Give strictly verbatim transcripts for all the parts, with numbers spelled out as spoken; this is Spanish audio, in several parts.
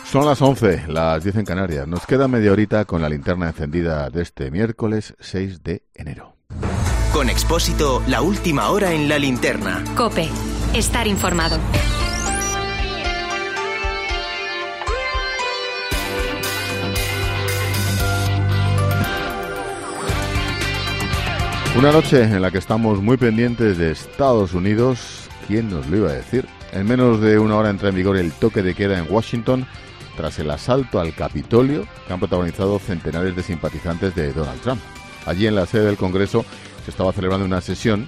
Son las once, las diez en Canarias. Nos queda media horita con la linterna encendida de este miércoles seis de enero. Con Expósito, la última hora en la linterna. COPE. Estar informado. Una noche en la que estamos muy pendientes de Estados Unidos. ¿Quién nos lo iba a decir? En menos de una hora entra en vigor el toque de queda en Washington tras el asalto al Capitolio que han protagonizado centenares de simpatizantes de Donald Trump. Allí en la sede del Congreso se estaba celebrando una sesión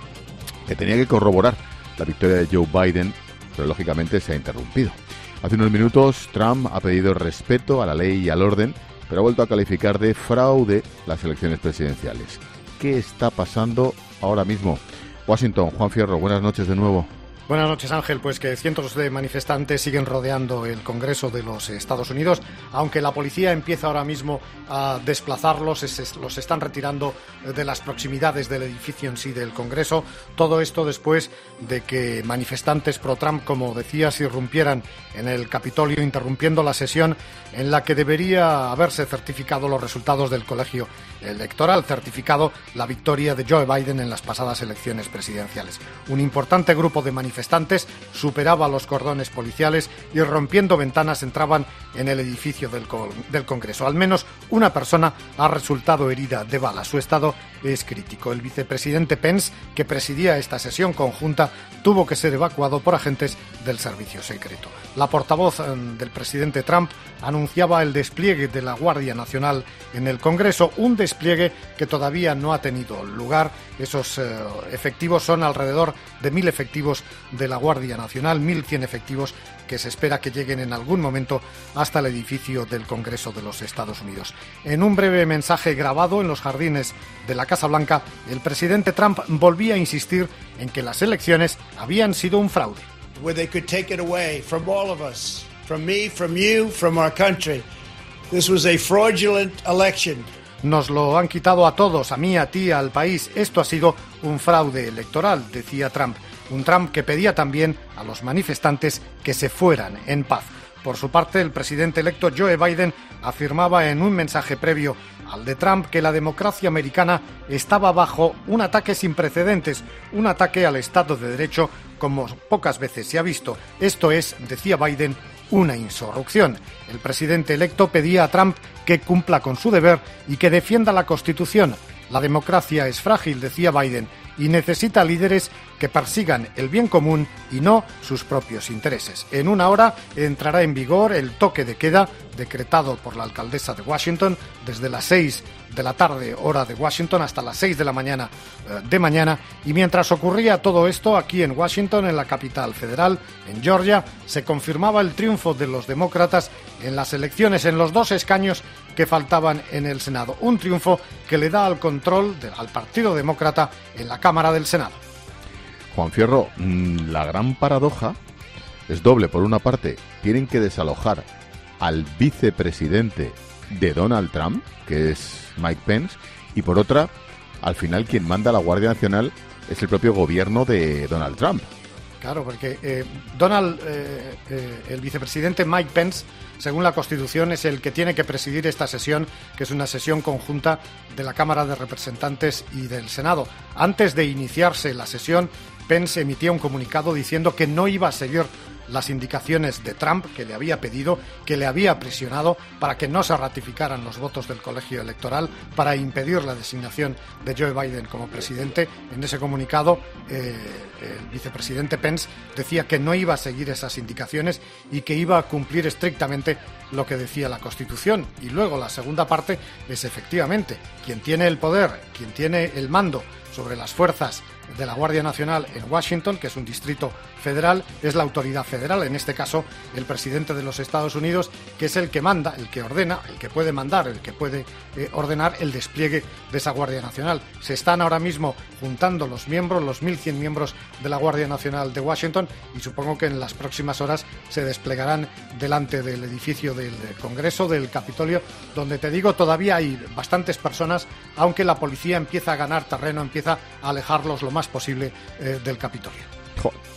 que tenía que corroborar la victoria de Joe Biden, pero lógicamente se ha interrumpido. Hace unos minutos Trump ha pedido respeto a la ley y al orden, pero ha vuelto a calificar de fraude las elecciones presidenciales. ¿Qué está pasando ahora mismo? Washington, Juan Fierro, buenas noches de nuevo. Buenas noches, Ángel. Pues que cientos de manifestantes siguen rodeando el Congreso de los Estados Unidos, aunque la policía empieza ahora mismo a desplazarlos, es, los están retirando de las proximidades del edificio en sí del Congreso. Todo esto después de que manifestantes pro-Trump, como decías, irrumpieran en el Capitolio, interrumpiendo la sesión en la que debería haberse certificado los resultados del colegio electoral, certificado la victoria de Joe Biden en las pasadas elecciones presidenciales. Un importante grupo de manifestantes superaba los cordones policiales y rompiendo ventanas entraban en el edificio del, del Congreso. Al menos una persona ha resultado herida de bala. Su estado es crítico. El vicepresidente Pence, que presidía esta sesión conjunta, tuvo que ser evacuado por agentes del servicio secreto. La portavoz del presidente Trump anunciaba el despliegue de la Guardia Nacional en el Congreso, un despliegue que todavía no ha tenido lugar. Esos eh, efectivos son alrededor de mil efectivos de la Guardia Nacional, mil cien efectivos que se espera que lleguen en algún momento hasta el edificio del Congreso de los Estados Unidos. En un breve mensaje grabado en los jardines de la Casa Blanca, el presidente Trump volvía a insistir en que las elecciones habían sido un fraude. Where they could take it away from all of us, from me, from you, from our country. This was a fraudulent election. Nos lo han quitado a todos, a mí, a ti, al país. Esto ha sido un fraude electoral, decía Trump. Un Trump que pedía también a los manifestantes que se fueran en paz. Por su parte, el presidente electo Joe Biden afirmaba en un mensaje previo al de Trump que la democracia americana estaba bajo un ataque sin precedentes, un ataque al Estado de Derecho como pocas veces se ha visto. Esto es, decía Biden, una insurrección. El presidente electo pedía a Trump que cumpla con su deber y que defienda la Constitución. La democracia es frágil, decía Biden, y necesita líderes que persigan el bien común y no sus propios intereses. En una hora entrará en vigor el toque de queda decretado por la alcaldesa de Washington desde las seis de la tarde, hora de Washington, hasta las seis de la mañana eh, de mañana. Y mientras ocurría todo esto, aquí en Washington, en la capital federal, en Georgia, se confirmaba el triunfo de los demócratas en las elecciones, en los dos escaños que faltaban en el Senado. Un triunfo que le da al control de, al Partido Demócrata en la Cámara del Senado. Juan Fierro, la gran paradoja es doble. Por una parte, tienen que desalojar al vicepresidente de Donald Trump, que es Mike Pence, y por otra, al final quien manda a la Guardia Nacional es el propio gobierno de Donald Trump. Claro, porque eh, Donald, eh, eh, el vicepresidente Mike Pence, según la Constitución, es el que tiene que presidir esta sesión, que es una sesión conjunta de la Cámara de Representantes y del Senado. Antes de iniciarse la sesión, Pence emitía un comunicado diciendo que no iba a seguir las indicaciones de Trump, que le había pedido, que le había presionado para que no se ratificaran los votos del colegio electoral, para impedir la designación de Joe Biden como presidente. En ese comunicado, eh, el vicepresidente Pence decía que no iba a seguir esas indicaciones y que iba a cumplir estrictamente lo que decía la Constitución. Y luego la segunda parte es efectivamente quien tiene el poder, quien tiene el mando sobre las fuerzas de la Guardia Nacional en Washington, que es un distrito federal, es la autoridad federal, en este caso el presidente de los Estados Unidos, que es el que manda, el que ordena, el que puede mandar, el que puede eh, ordenar el despliegue de esa Guardia Nacional. Se están ahora mismo juntando los miembros, los mil cien miembros de la Guardia Nacional de Washington, y supongo que en las próximas horas se desplegarán delante del edificio del Congreso, del Capitolio, donde, te digo, todavía hay bastantes personas, aunque la policía empieza a ganar terreno, empieza a alejarlos lo más posible eh, del Capitolio. Jo.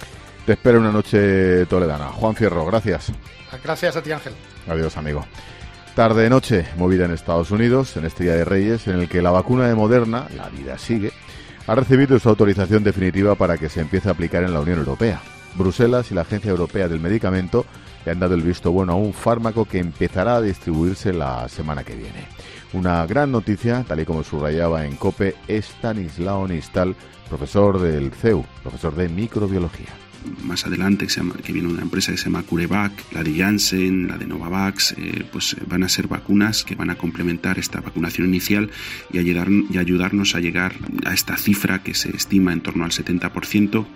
Te espero una noche toledana. Juan Fierro, gracias. Gracias a ti, Ángel. Adiós, amigo. Tarde-noche, movida en Estados Unidos, en este Día de Reyes, en el que la vacuna de Moderna, la vida sigue, ha recibido su autorización definitiva para que se empiece a aplicar en la Unión Europea. Bruselas y la Agencia Europea del Medicamento le han dado el visto bueno a un fármaco que empezará a distribuirse la semana que viene. Una gran noticia, tal y como subrayaba en COPE Estanislao Nistal, profesor del C E U, profesor de microbiología. Más adelante, que, se llama, que viene una empresa que se llama CureVac, la de Janssen, la de Novavax, eh, pues van a ser vacunas que van a complementar esta vacunación inicial y, ayudar, y ayudarnos a llegar a esta cifra que se estima en torno al setenta por ciento.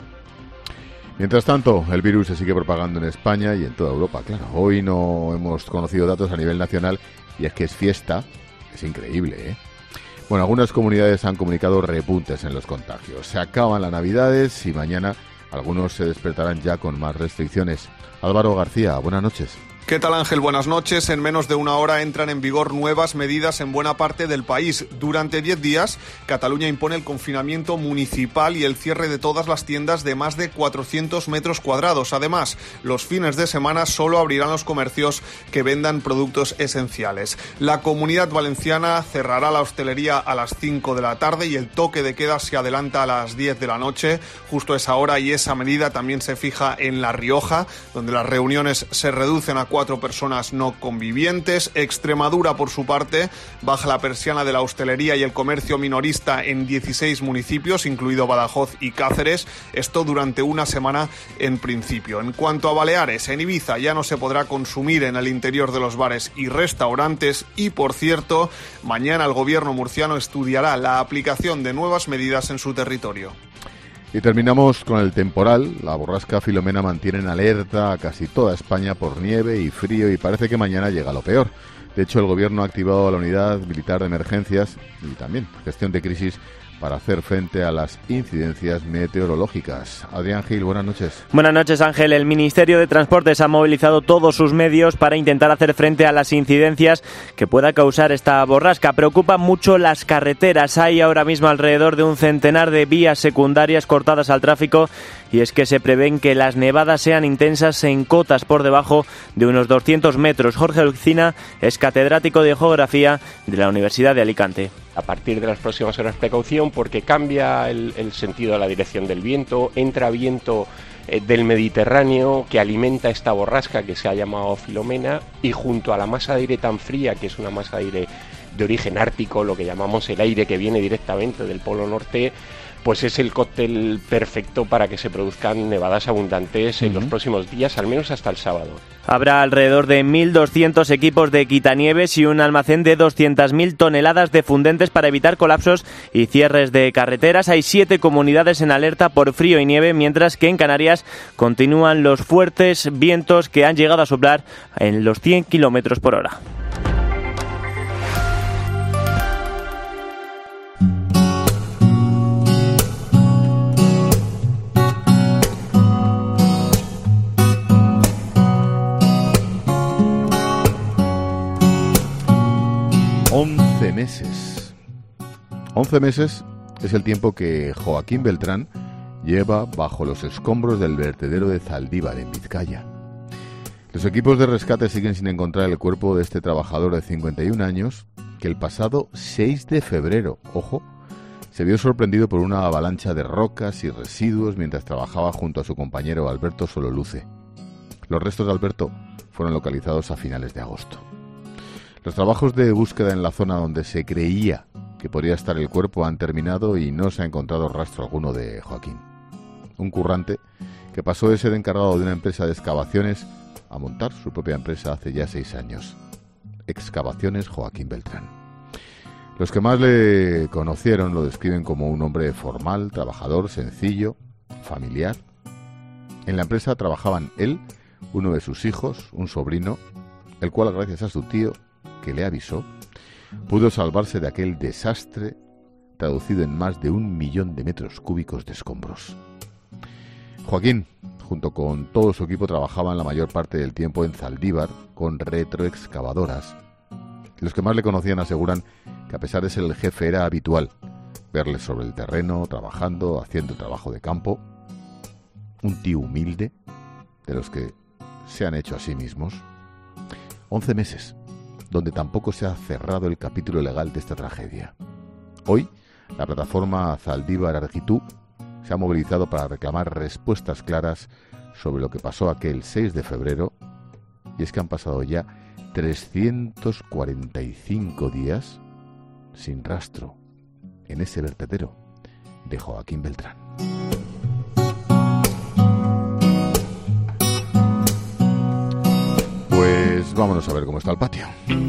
Mientras tanto, el virus se sigue propagando en España y en toda Europa, claro. Hoy no hemos conocido datos a nivel nacional y es que es fiesta, es increíble, ¿eh? Bueno, algunas comunidades han comunicado repuntes en los contagios. Se acaban las Navidades y mañana algunos se despertarán ya con más restricciones. Álvaro García, buenas noches. ¿Qué tal, Ángel? Buenas noches. En menos de una hora entran en vigor nuevas medidas en buena parte del país. Durante diez días, Cataluña impone el confinamiento municipal y el cierre de todas las tiendas de más de cuatrocientos metros cuadrados. Además, los fines de semana solo abrirán los comercios que vendan productos esenciales. La Comunidad Valenciana cerrará la hostelería a las cinco de la tarde y el toque de queda se adelanta a las diez de la noche. Justo esa hora y esa medida también se fija en La Rioja, donde las reuniones se reducen a cuatro personas no convivientes. Extremadura, por su parte, baja la persiana de la hostelería y el comercio minorista en dieciséis municipios, incluido Badajoz y Cáceres. Esto durante una semana en principio. En cuanto a Baleares, en Ibiza ya no se podrá consumir en el interior de los bares y restaurantes y, por cierto, mañana el gobierno murciano estudiará la aplicación de nuevas medidas en su territorio. Y terminamos con el temporal. La borrasca Filomena mantiene en alerta a casi toda España por nieve y frío y parece que mañana llega lo peor. De hecho, el gobierno ha activado la unidad militar de emergencias y también gestión de crisis para hacer frente a las incidencias meteorológicas. Adrián Gil, buenas noches. Buenas noches, Ángel. El Ministerio de Transportes ha movilizado todos sus medios para intentar hacer frente a las incidencias que pueda causar esta borrasca. Preocupan mucho las carreteras. Hay ahora mismo alrededor de un centenar de vías secundarias cortadas al tráfico y es que se prevén que las nevadas sean intensas en cotas por debajo de unos doscientos metros. Jorge Lucina es catedrático de Geografía de la Universidad de Alicante. A partir de las próximas horas, precaución porque cambia el, el sentido de la dirección del viento, entra viento eh, del Mediterráneo que alimenta esta borrasca que se ha llamado Filomena y junto a la masa de aire tan fría, que es una masa de aire de origen ártico, lo que llamamos el aire que viene directamente del Polo Norte, pues es el cóctel perfecto para que se produzcan nevadas abundantes en uh-huh. los próximos días, al menos hasta el sábado. Habrá alrededor de mil doscientos equipos de quitanieves y un almacén de doscientas mil toneladas de fundentes para evitar colapsos y cierres de carreteras. Hay siete comunidades en alerta por frío y nieve, mientras que en Canarias continúan los fuertes vientos que han llegado a soplar en los cien kilómetros por hora. once meses. once meses es el tiempo que Joaquín Beltrán lleva bajo los escombros del vertedero de Zaldívar, en Vizcaya. Los equipos de rescate siguen sin encontrar el cuerpo de este trabajador de cincuenta y un años que el pasado seis de febrero, ojo, se vio sorprendido por una avalancha de rocas y residuos mientras trabajaba junto a su compañero Alberto Sololuce. Los restos de Alberto fueron localizados a finales de agosto. Los trabajos de búsqueda en la zona donde se creía que podría estar el cuerpo han terminado y no se ha encontrado rastro alguno de Joaquín. Un currante que pasó de ser encargado de una empresa de excavaciones a montar su propia empresa hace ya seis años. Excavaciones Joaquín Beltrán. Los que más le conocieron lo describen como un hombre formal, trabajador, sencillo, familiar. En la empresa trabajaban él, uno de sus hijos, un sobrino, el cual gracias a su tío, que le avisó, pudo salvarse de aquel desastre traducido en más de un millón de metros cúbicos de escombros. Joaquín, junto con todo su equipo, trabajaban la mayor parte del tiempo en Zaldívar con retroexcavadoras. Los que más le conocían aseguran que a pesar de ser el jefe era habitual verle sobre el terreno, trabajando, haciendo trabajo de campo. un tío humilde, de los que se han hecho a sí mismos. Once meses, donde tampoco se ha cerrado el capítulo legal de esta tragedia. Hoy, la plataforma Zaldívar Argitú se ha movilizado para reclamar respuestas claras sobre lo que pasó aquel seis de febrero, y es que han pasado ya trescientos cuarenta y cinco días sin rastro en ese vertedero de Joaquín Beltrán. Pues vámonos a ver cómo está el patio.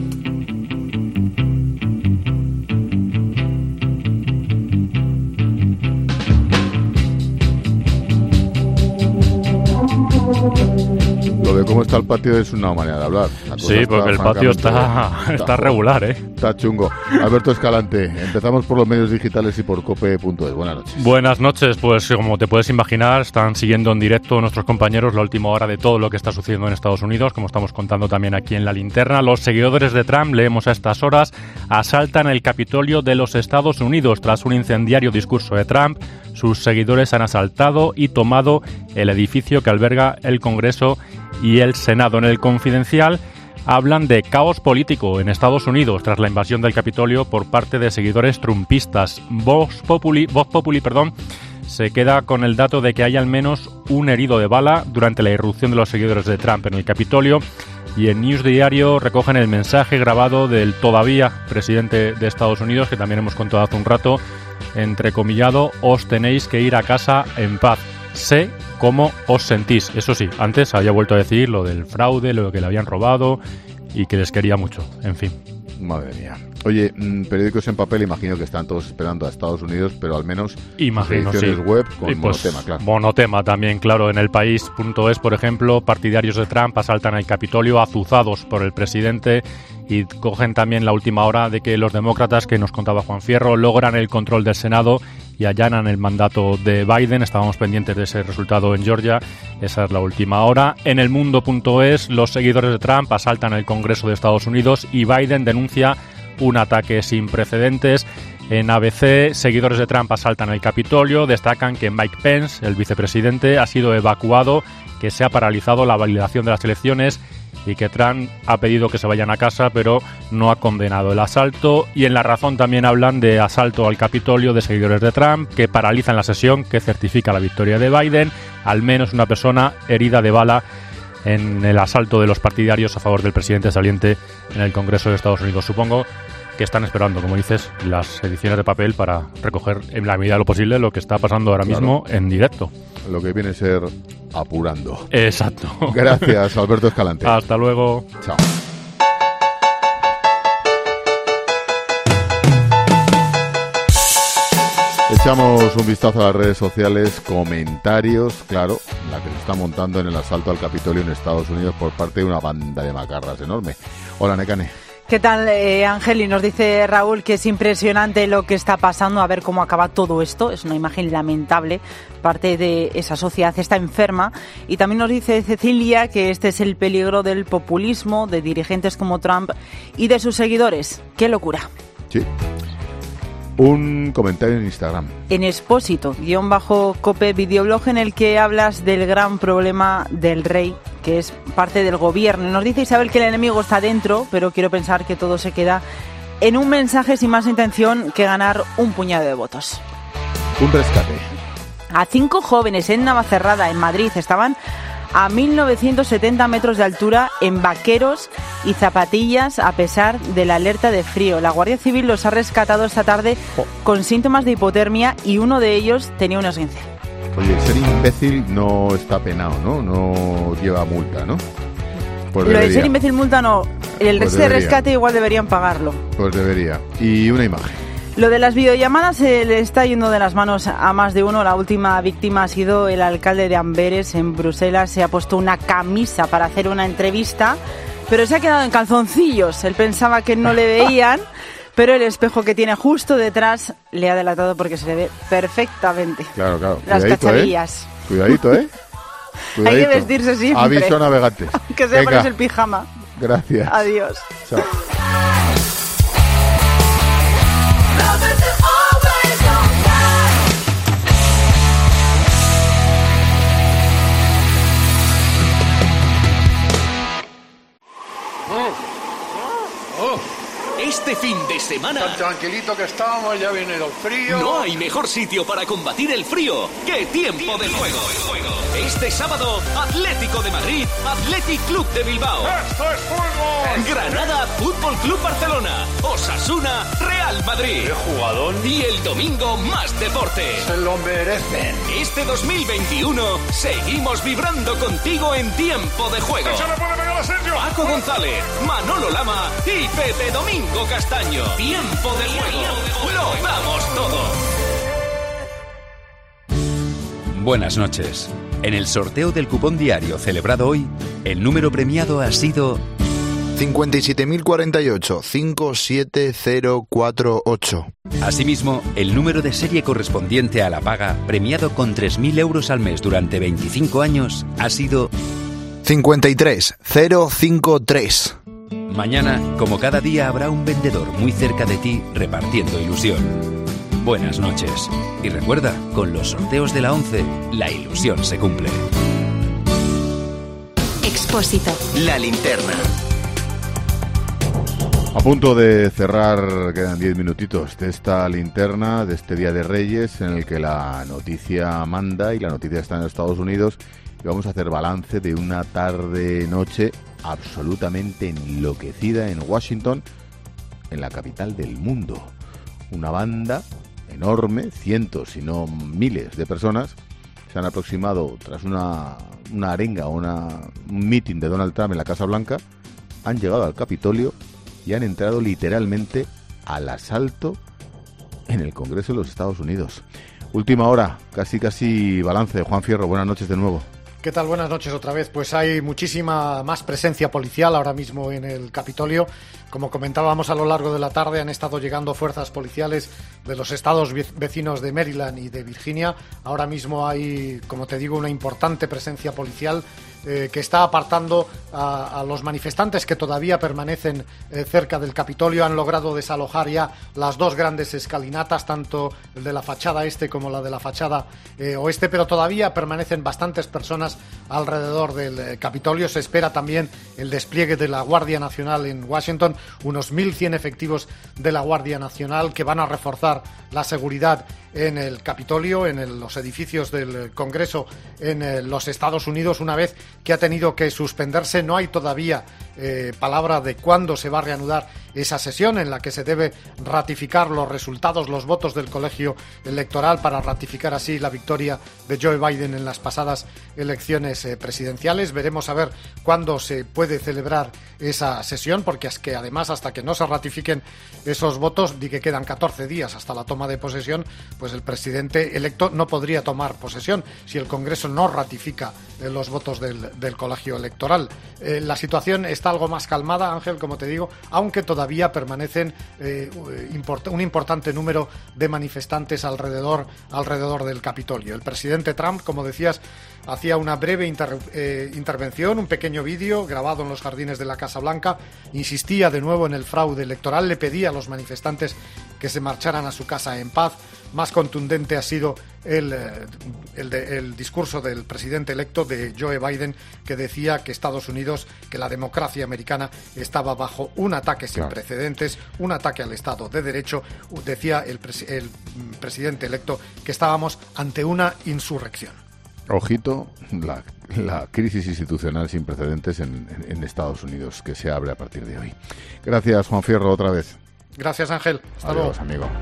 Lo de cómo está el patio es una manera de hablar. Sí, porque el patio está, está, está regular, ¿eh? Está chungo. Alberto Escalante, empezamos por los medios digitales y por cope punto es. Buenas noches. Buenas noches. Pues como te puedes imaginar, están siguiendo en directo nuestros compañeros la última hora de todo lo que está sucediendo en Estados Unidos, como estamos contando también aquí en La Linterna. Los seguidores de Trump, leemos a estas horas, asaltan el Capitolio de los Estados Unidos. Tras un incendiario discurso de Trump, sus seguidores han asaltado y tomado el edificio que alberga el Congreso y el Senado. En el Confidencial hablan de caos político en Estados Unidos tras la invasión del Capitolio por parte de seguidores trumpistas. Vox Populi, Vox Populi, perdón, se queda con el dato de que hay al menos un herido de bala durante la irrupción de los seguidores de Trump en el Capitolio. Y en News Diario recogen el mensaje grabado del todavía presidente de Estados Unidos, que también hemos contado hace un rato, entrecomillado: os tenéis que ir a casa en paz. Sé cómo os sentís. Eso sí, antes había vuelto a decir lo del fraude, lo que le habían robado y que les quería mucho. En fin. Madre mía. Oye, mmm, periódicos en papel, imagino que están todos esperando a Estados Unidos, pero al menos imagino, ediciones sí. web con y pues, monotema, claro. Monotema también, claro. En el país punto es, por ejemplo, partidarios de Trump asaltan el Capitolio azuzados por el presidente y cogen también la última hora de que los demócratas, que nos contaba Juan Fierro, logran el control del Senado y allanan el mandato de Biden. Estábamos pendientes de ese resultado en Georgia. Esa es la última hora. En el mundo punto es, los seguidores de Trump asaltan el Congreso de Estados Unidos y Biden denuncia un ataque sin precedentes. En A B C, seguidores de Trump asaltan el Capitolio, destacan que Mike Pence, el vicepresidente, ha sido evacuado, que se ha paralizado la validación de las elecciones y que Trump ha pedido que se vayan a casa, pero no ha condenado el asalto. Y en La Razón también hablan de asalto al Capitolio de seguidores de Trump, que paralizan la sesión que certifica la victoria de Biden. Al menos una persona herida de bala en el asalto de los partidarios a favor del presidente saliente en el Congreso de Estados Unidos. Supongo que están esperando, como dices, las ediciones de papel para recoger en la medida de lo posible lo que está pasando ahora Claro. mismo en directo. Lo que viene a ser apurando. Exacto. Gracias, Alberto Escalante. Hasta luego. Chao. Echamos un vistazo a las redes sociales, comentarios, claro, la que se está montando en el asalto al Capitolio en Estados Unidos por parte de una banda de macarras enorme. Hola, Nekane. ¿Qué tal, eh, Ángel? Y nos dice Raúl que es impresionante lo que está pasando, a ver cómo acaba todo esto. Es una imagen lamentable, parte de esa sociedad está enferma. Y también nos dice Cecilia que este es el peligro del populismo, de dirigentes como Trump y de sus seguidores. ¡Qué locura! Sí. Un comentario en Instagram. En Expósito, guión bajo Cope, videoblog en el que hablas del gran problema del rey, que es parte del gobierno. Nos dice Isabel que el enemigo está dentro, pero quiero pensar que todo se queda en un mensaje sin más intención que ganar un puñado de votos. Un rescate. A cinco jóvenes en Navacerrada, en Madrid, estaban a mil novecientos setenta metros de altura en vaqueros y zapatillas a pesar de la alerta de frío. La Guardia Civil los ha rescatado esta tarde con síntomas de hipotermia y uno de ellos tenía un esguince. Oye, ser imbécil no está penado, ¿no? No lleva multa, ¿no? Pues Lo debería. de ser imbécil multa no. El Pues resto de debería. rescate igual deberían pagarlo. Pues debería. Y una imagen. Lo de las videollamadas se le está yendo de las manos a más de uno. La última víctima ha sido el alcalde de Amberes, en Bruselas. Se ha puesto una camisa para hacer una entrevista, pero se ha quedado en calzoncillos. Él pensaba que no le veían, pero el espejo que tiene justo detrás le ha delatado porque se le ve perfectamente. Claro, claro. Las Cuidadito, cacharrillas. ¿eh? Cuidadito, ¿eh? Cuidadito. Hay que vestirse siempre. Aviso a navegantes. Que se Venga. pones el pijama. Gracias. Adiós. Chao. Lovers are always on time. este fin de semana. Tan tranquilito que estábamos, ya viene el frío. No hay mejor sitio para combatir el frío que Tiempo de Juego. Este sábado, Atlético de Madrid, Athletic Club de Bilbao. ¡Esto es fútbol! Granada, Fútbol Club Barcelona. Osasuna, Real Madrid. ¡Qué jugador! Y el domingo, más deporte. Se lo merecen. Este dos mil veintiuno, seguimos vibrando contigo en Tiempo de Juego. ¡Eso le puede pegar a Sergio! Paco González, Manolo Lama y Pepe Domingo Castaño. Tiempo de Juego. Lo damos todo. Buenas noches. En el sorteo del cupón diario celebrado hoy, el número premiado ha sido cincuenta y siete mil cuarenta y ocho, cinco siete cero cuatro ocho. Asimismo, el número de serie correspondiente a la paga, premiado con tres mil euros al mes durante veinticinco años, ha sido cincuenta y tres mil cincuenta y tres. Mañana, como cada día, habrá un vendedor muy cerca de ti repartiendo ilusión. Buenas noches. Y recuerda, con los sorteos de la once, la ilusión se cumple. Expósito. La linterna. A punto de cerrar, quedan diez minutitos de esta linterna, de este Día de Reyes, en el que la noticia manda y la noticia está en Estados Unidos. Y vamos a hacer balance de una tarde-noche absolutamente enloquecida en Washington, en la capital del mundo. Una banda enorme, cientos si no miles de personas se han aproximado tras una, una arenga o una, un meeting de Donald Trump en la Casa Blanca, han llegado al Capitolio y han entrado literalmente al asalto en el Congreso de los Estados Unidos. Última hora, casi casi balance. Juan Fierro, buenas noches de nuevo. ¿Qué tal? Buenas noches otra vez. Pues hay muchísima más presencia policial ahora mismo en el Capitolio. Como comentábamos a lo largo de la tarde, han estado llegando fuerzas policiales de los estados vecinos de Maryland y de Virginia. Ahora mismo hay, como te digo, una importante presencia policial eh, que está apartando a, a los manifestantes que todavía permanecen eh, cerca del Capitolio. Han logrado desalojar ya las dos grandes escalinatas, tanto el de la fachada este como la de la fachada eh, oeste, pero todavía permanecen bastantes personas alrededor del eh, Capitolio. Se espera también el despliegue de la Guardia Nacional en Washington, unos mil cien efectivos de la Guardia Nacional que van a reforzar la seguridad en el Capitolio, en el, los edificios del Congreso en eh, los Estados Unidos, una vez que ha tenido que suspenderse. No hay todavía eh, palabra de cuándo se va a reanudar esa sesión en la que se debe ratificar los resultados, los votos del colegio electoral para ratificar así la victoria de Joe Biden en las pasadas elecciones eh, presidenciales. Veremos a ver cuándo se puede celebrar esa sesión, porque es que además hasta que no se ratifiquen esos votos, di que quedan catorce días hasta la toma de posesión, pues el presidente electo no podría tomar posesión si el Congreso no ratifica eh, los votos del, del colegio electoral. Eh, la situación está algo más calmada, Ángel, como te digo, aunque todavía permanecen eh, import- un importante número de manifestantes alrededor, alrededor del Capitolio. El presidente Trump, como decías, hacía una breve inter- eh, intervención, un pequeño vídeo grabado en los jardines de la Casa Blanca. Insistía de nuevo en el fraude electoral, le pedía a los manifestantes que se marcharan a su casa en paz. Más contundente ha sido el, el, de, el discurso del presidente electo, de Joe Biden, que decía que Estados Unidos, que la democracia americana estaba bajo un ataque sin claro. precedentes, un ataque al Estado de Derecho. Decía el, pres- el presidente electo que estábamos ante una insurrección. Ojito, la, la crisis institucional sin precedentes en, en, en Estados Unidos que se abre a partir de hoy. Gracias, Juan Fierro, otra vez. Gracias, Ángel. Hasta Adiós, luego. amigo.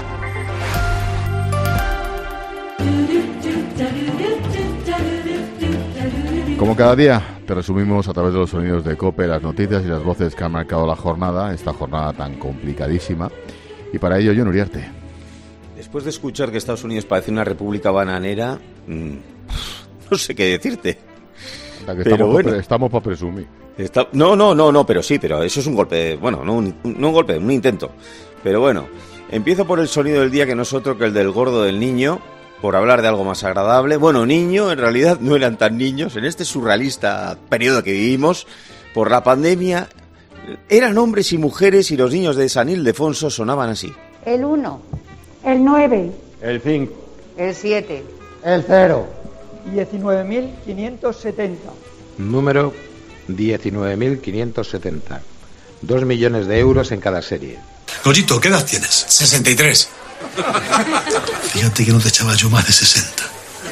Como cada día, te resumimos a través de los sonidos de COPE las noticias y las voces que han marcado la jornada, esta jornada tan complicadísima. Y para ello, John Uriarte. Después de escuchar que Estados Unidos parece una república bananera, mmm, no sé qué decirte. Que pero estamos bueno, pa, estamos para presumir. Está, no, no, no, no, pero sí, pero eso es un golpe, bueno, no un, no un golpe, un intento. Pero bueno, empiezo por el sonido del día, que no es otro que el del gordo del niño, por hablar de algo más agradable. Bueno, niño, en realidad no eran tan niños. En este surrealista periodo que vivimos, por la pandemia, eran hombres y mujeres, y los niños de San Ildefonso sonaban así. El uno, el nueve, el cinco, el siete, el cero. diecinueve mil quinientos setenta. Número diecinueve mil quinientos setenta. Dos millones de euros en cada serie. Goyito, ¿qué edad tienes? sesenta y tres. Fíjate que no te echaba yo más de sesenta.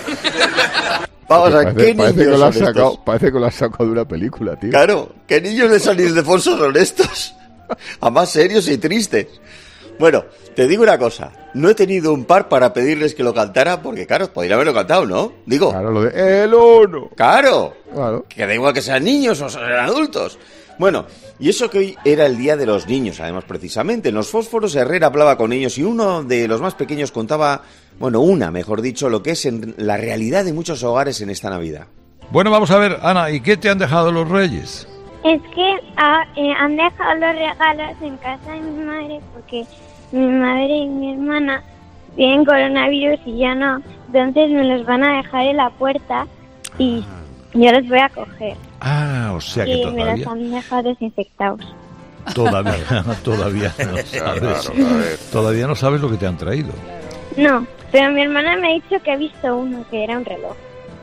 Vamos a parece, ¿qué parece niños que lo has son sacado, estos? parece que lo has sacado de una película, tío. Claro, ¿qué niños de San Ildefonso son estos? A más serios y tristes. Bueno, te digo una cosa. No he tenido un par para pedirles que lo cantara, porque claro, podrían haberlo cantado, ¿no? Digo. Claro, lo de el uno. Claro. Claro. Que da igual que sean niños o sean adultos. Bueno, y eso que hoy era el Día de los Niños, además, precisamente. En los Fósforos Herrera hablaba con niños y uno de los más pequeños contaba, bueno, una, mejor dicho, lo que es en la realidad de muchos hogares en esta Navidad. Bueno, vamos a ver, Ana, ¿y qué te han dejado los Reyes? Es que ah, eh, han dejado los regalos en casa de mi madre porque mi madre y mi hermana tienen coronavirus y ya no. Entonces me los van a dejar en la puerta y yo los voy a coger. Ah, o sea que y me todavía... los han dejado desinfectados. Todavía, todavía no sabes. Claro, a ver. Todavía no sabes lo que te han traído. No, pero mi hermana me ha dicho que ha visto uno, que era un reloj.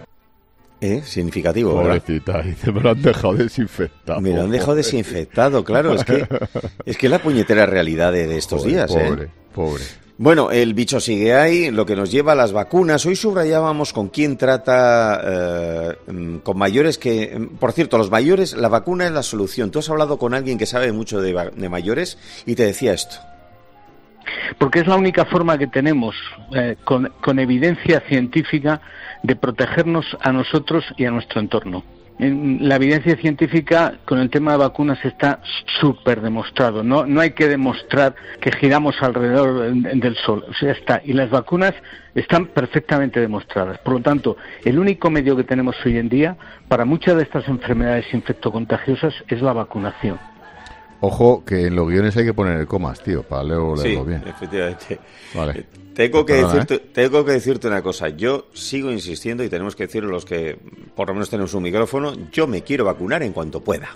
¿Eh? Significativo, ¿verdad? Pobrecita, dice, me lo han dejado desinfectado. Me lo han dejado desinfectado, claro, es que es que es la puñetera realidad de, de estos Pobre, días, pobre, ¿eh? pobre. Bueno, el bicho sigue ahí, lo que nos lleva a las vacunas. Hoy subrayábamos con quién trata eh, con mayores que... Por cierto, los mayores, la vacuna es la solución. Tú has hablado con alguien que sabe mucho de, va- de mayores y te decía esto. Porque es la única forma que tenemos, eh, con, con evidencia científica, de protegernos a nosotros y a nuestro entorno. En la evidencia científica con el tema de vacunas está súper demostrado. No, no hay que demostrar que giramos alrededor del Sol. O sea, está. Y las vacunas están perfectamente demostradas. Por lo tanto, el único medio que tenemos hoy en día para muchas de estas enfermedades infectocontagiosas es la vacunación. Ojo, que en los guiones hay que poner comas, tío, para luego leerlo Sí, bien. efectivamente. Vale. Tengo que, Perdona, decirte, ¿eh? tengo que decirte una cosa. Yo sigo insistiendo, y tenemos que decirlo los que por lo menos tenemos un micrófono, yo me quiero vacunar en cuanto pueda.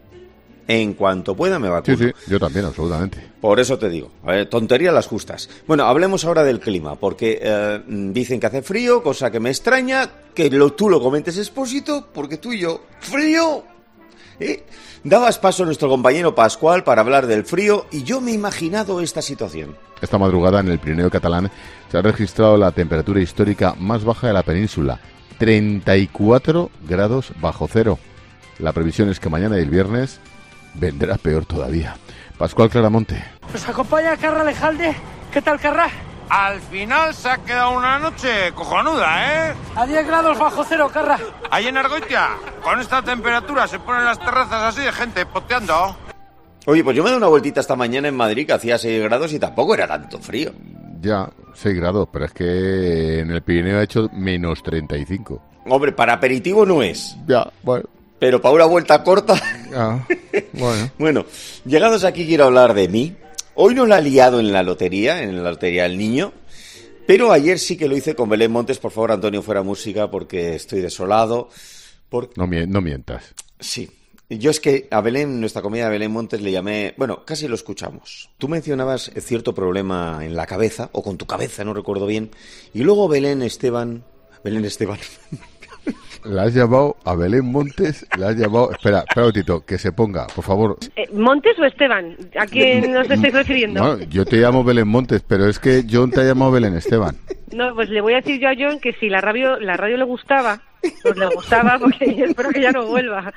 En cuanto pueda me vacuno. Sí, sí, yo también, absolutamente. Por eso te digo, a ver, tonterías las justas. Bueno, hablemos ahora del clima, porque eh, dicen que hace frío, cosa que me extraña, que lo, tú lo comentes, Expósito, porque tú y yo, frío... ¿Eh? Dabas paso a nuestro compañero Pascual para hablar del frío y yo me he imaginado esta situación. Esta madrugada en el Pirineo catalán se ha registrado la temperatura histórica más baja de la península, treinta y cuatro grados bajo cero. La previsión es que mañana y el viernes vendrá peor todavía. Pascual Claramonte. ¿Nos acompaña Carra Lejalde? ¿Qué tal, Carra? Al final se ha quedado una noche cojonuda, ¿eh? A diez grados bajo cero, Carra. Ahí en Argoitia, con esta temperatura se ponen las terrazas así de gente poteando. Oye, pues yo me he dado una vueltita esta mañana en Madrid que hacía seis grados y tampoco era tanto frío. Ya, seis grados, pero es que en el Pirineo ha hecho menos treinta y cinco. Hombre, para aperitivo no es. Ya, bueno. Pero para una vuelta corta... Ah, bueno. Bueno, llegados aquí quiero hablar de mí. Hoy no la he liado en la lotería, en la lotería del niño, pero ayer sí que lo hice con Belén Montes. Por favor, Antonio, fuera música porque estoy desolado. Por... No, mi- no mientas. Sí. Yo es que a Belén, nuestra comedia de Belén Montes, le llamé... Bueno, casi lo escuchamos. Tú mencionabas cierto problema en la cabeza, o con tu cabeza, no recuerdo bien. Y luego Belén Esteban... Belén Esteban... La has llamado a Belén Montes, la has llamado... Espera, espera un momentito, que se ponga, por favor. Eh, ¿Montes o Esteban? ¿A quién nos estáis refiriendo? No, yo te llamo Belén Montes, pero es que John te ha llamado Belén Esteban. No, pues le voy a decir yo a John que si la radio, la radio le gustaba, pues le gustaba porque yo espero que ya no vuelva.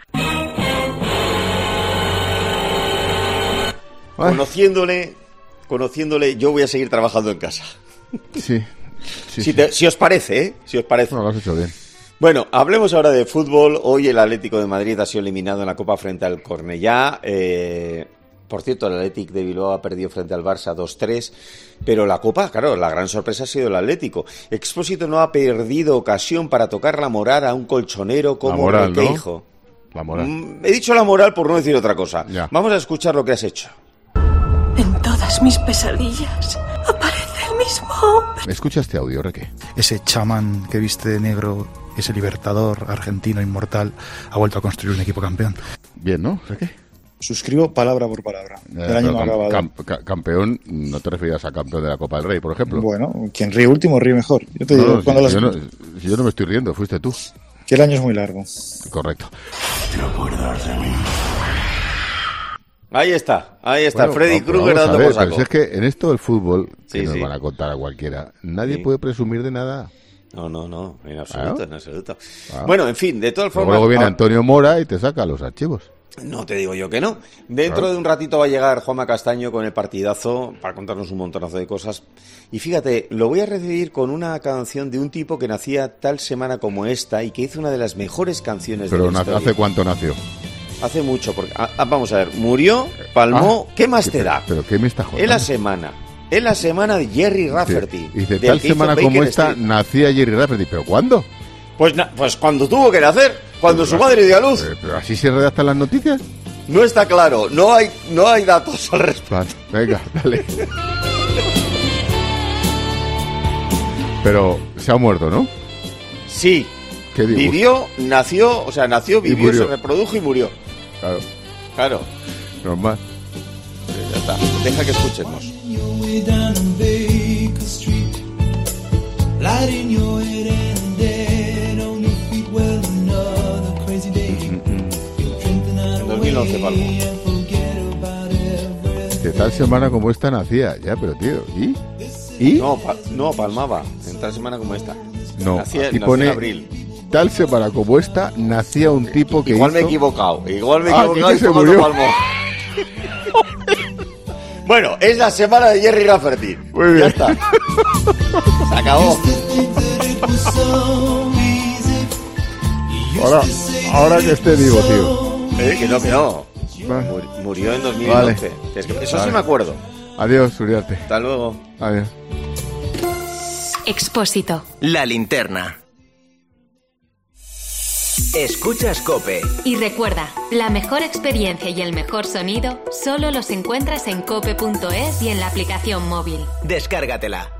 Conociéndole, conociéndole, yo voy a seguir trabajando en casa. Sí. sí, si, sí. te- si os parece, ¿eh? Si os parece. No, lo has hecho bien. Bueno, hablemos ahora de fútbol. Hoy el Atlético de Madrid ha sido eliminado en la Copa frente al Cornellá. Eh, por cierto, el Atlético de Bilbao ha perdido frente al Barça dos tres. Pero la Copa, claro, la gran sorpresa ha sido el Atlético. Expósito no ha perdido ocasión para tocar la moral a un colchonero como La moral, ¿no? Requeijo. La moral. Mm, he dicho la moral por no decir otra cosa. Ya. Vamos a escuchar lo que has hecho. En todas mis pesadillas aparece el mismo hombre. Escucha este audio, Reque. Ese chamán que viste de negro, ese libertador argentino inmortal, ha vuelto a construir un equipo campeón. Bien, ¿no? ¿Reque? Suscribo palabra por palabra. Eh, El año pero no ha cam- acabado. cam- ca- campeón, no te referías a campeón de la Copa del Rey, por ejemplo. Bueno, quien ríe último ríe mejor. Yo te No, digo, no, cuando si, las... yo no, si yo no me estoy riendo, fuiste tú. que el año es muy largo. Correcto. ¿Te acuerdas de mí? Ahí está, ahí está, bueno, Freddy no, Krueger dando por saco. Pero si es que en esto del fútbol, que sí, nos sí. van a contar a cualquiera, nadie Sí. puede presumir de nada. No, no, no, en absoluto, ¿Claro? en absoluto. Ah. Bueno, en fin, de todas Luego, formas... luego viene ah, Antonio Mora y te saca los archivos. No te digo yo que no. Dentro Claro. de un ratito va a llegar Juanma Castaño con el partidazo para contarnos un montonazo de cosas. Y fíjate, lo voy a recibir con una canción de un tipo que nacía tal semana como esta y que hizo una de las mejores canciones Pero de la na- historia. ¿hace cuánto nació? Hace mucho, porque ah, ah, vamos a ver, murió, palmó, Ah, ¿qué más sí, te pero- da? ¿Pero qué me está jodiendo? Es la semana. Es la semana de Jerry Rafferty. Y de del tal que hizo semana Baker como esta Street. nacía Jerry Rafferty. ¿Pero cuándo? Pues, na- pues cuando tuvo que nacer, cuando Pero su madre dio a luz. Pero, pero así se redactan las noticias. No está claro, no hay, no hay datos al respecto. Vale, venga, dale. Pero se ha muerto, ¿no? Sí. ¿Qué digo? Vivió, nació, o sea, nació, vivió, murió. se reprodujo y murió. Claro, Claro. normal. Sí, ya está. Deja que escuchemos. En dos mil once, Palmo. De tal semana como esta nacía. Ya, pero tío, ¿y? ¿Y? No, pa- no, palmaba. En tal semana como esta. No, Nacía, aquí nació pone en abril. tal semana como esta nacía un tipo que Igual me he hizo... equivocado. Igual me he Ah, equivocado que y se fue cuando murió. palmó. Bueno, es la semana de Jerry Rafferty. Muy bien. Ya está. Se acabó. Ahora, ahora que esté digo, tío. Eh, que no, que no. Va. Mur- Murió en dos mil Vale. once. Es que eso Vale. sí me acuerdo. Adiós, Uriarte. Hasta luego. Adiós. Expósito. La linterna. Escuchas COPE. Y recuerda, la mejor experiencia y el mejor sonido solo los encuentras en cope punto es y en la aplicación móvil. Descárgatela.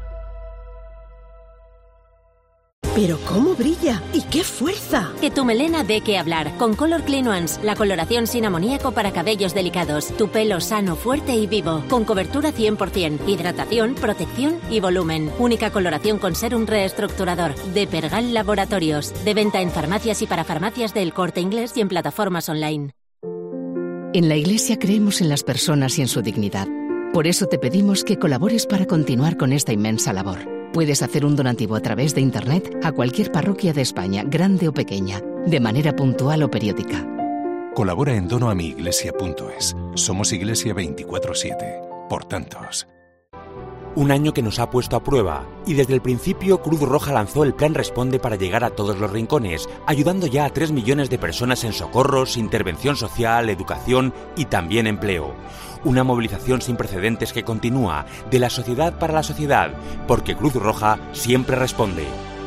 Pero cómo brilla y qué fuerza. Que tu melena dé que hablar con Color Clean Ones, la coloración sin amoníaco para cabellos delicados. Tu pelo sano, fuerte y vivo, con cobertura cien por ciento, hidratación, protección y volumen. Única coloración con serum reestructurador de Pergal Laboratorios. De venta en farmacias y para farmacias del Corte Inglés y en plataformas online. En la Iglesia creemos en las personas y en su dignidad. Por eso te pedimos que colabores para continuar con esta inmensa labor. Puedes hacer un donativo a través de Internet a cualquier parroquia de España, grande o pequeña, de manera puntual o periódica. Colabora en donoamiglesia punto es. Somos Iglesia veinticuatro siete. Por tantos. Un año que nos ha puesto a prueba y desde el principio Cruz Roja lanzó el Plan Responde para llegar a todos los rincones, ayudando ya a tres millones de personas en socorros, intervención social, educación y también empleo. Una movilización sin precedentes que continúa, de la sociedad para la sociedad, porque Cruz Roja siempre responde.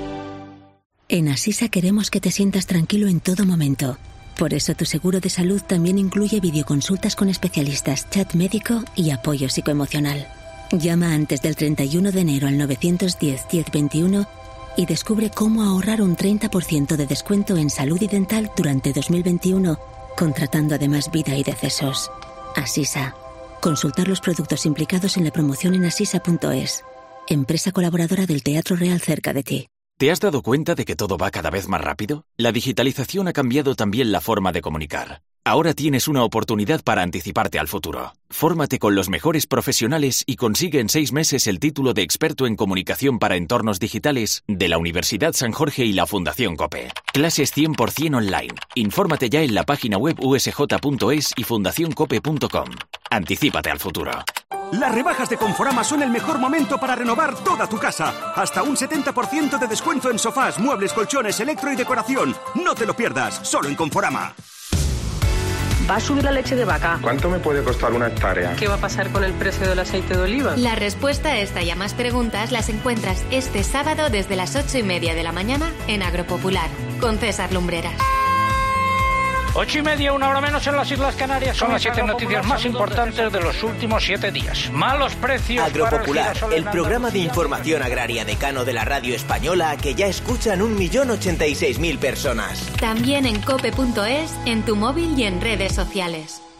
En Asisa queremos que te sientas tranquilo en todo momento. Por eso tu seguro de salud también incluye videoconsultas con especialistas, chat médico y apoyo psicoemocional. Llama antes del treinta y uno de enero al nueve uno cero, diez veintiuno y descubre cómo ahorrar un treinta por ciento de descuento en salud y dental durante dos mil veintiuno, contratando además vida y decesos. Asisa. Consultar los productos implicados en la promoción en asisa punto es. Empresa colaboradora del Teatro Real cerca de ti. ¿Te has dado cuenta de que todo va cada vez más rápido? La digitalización ha cambiado también la forma de comunicar. Ahora tienes una oportunidad para anticiparte al futuro. Fórmate con los mejores profesionales y consigue en seis meses el título de experto en comunicación para entornos digitales de la Universidad San Jorge y la Fundación COPE. Clases cien por ciento online. Infórmate ya en la página web u s j punto es y fundación cope punto com. Anticípate al futuro. Las rebajas de Conforama son el mejor momento para renovar toda tu casa. Hasta un setenta por ciento de descuento en sofás, muebles, colchones, electro y decoración. No te lo pierdas, solo en Conforama. ¿Va a subir la leche de vaca? ¿Cuánto me puede costar una hectárea? ¿Qué va a pasar con el precio del aceite de oliva? La respuesta a esta y a más preguntas las encuentras este sábado desde las ocho y media de la mañana en Agropopular, con César Lumbreras. Ocho y media, una hora menos en las Islas Canarias. Son las siete noticias más importantes de los últimos siete días. Malos precios. Agropopular, para el programa de información agraria decano de la radio española que ya escuchan un millón ochenta y seis mil personas. También en cope punto es, en tu móvil y en redes sociales.